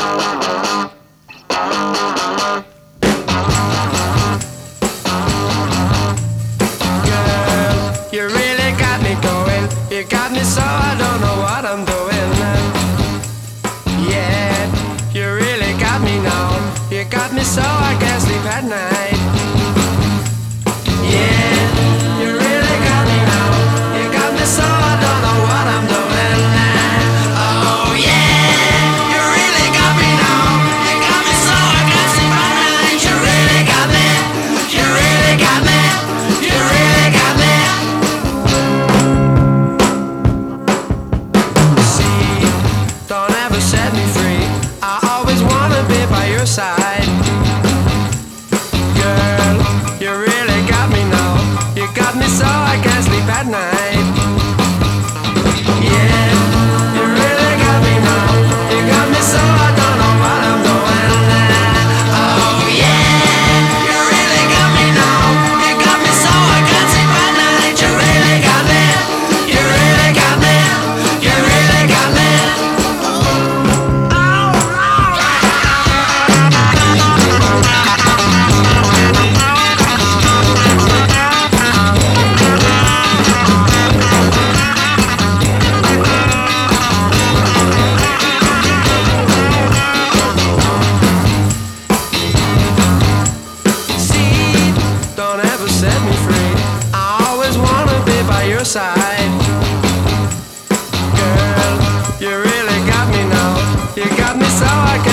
You really got me going. You got me so I don't know what I'm doing. Yeah, you really got me now. You got me so I can't sleep at night. Yeah, you really got me now. You got me so I don't know what I'm doing. Oh yeah, you really got me now. You got me so I can't sleep at night. You really got me. You really got me. You really got me. Don't ever set me free. I always wanna be by your side. Girl, you really got me now. You got me so I can't sleep at night. Yeah, you really got me now. You got me so I don't know what I'm doing. Oh yeah, you really got me now. You got me so I can't sleep at night. You really got me. You really got me. You really got me. Don't ever set me free. I always wanna be by your side. Girl, you really got me now. You got me so I